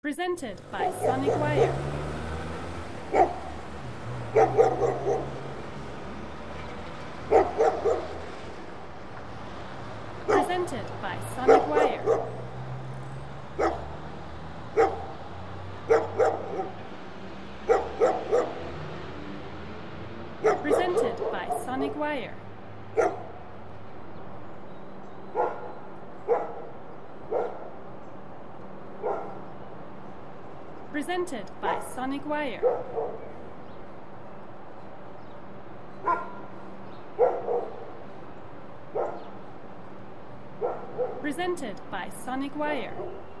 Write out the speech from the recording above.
Presented by Sonic Wire. Presented by Sonic Wire. Presented by Sonic Wire. Presented by Sonic Wire. Presented by Sonic Wire.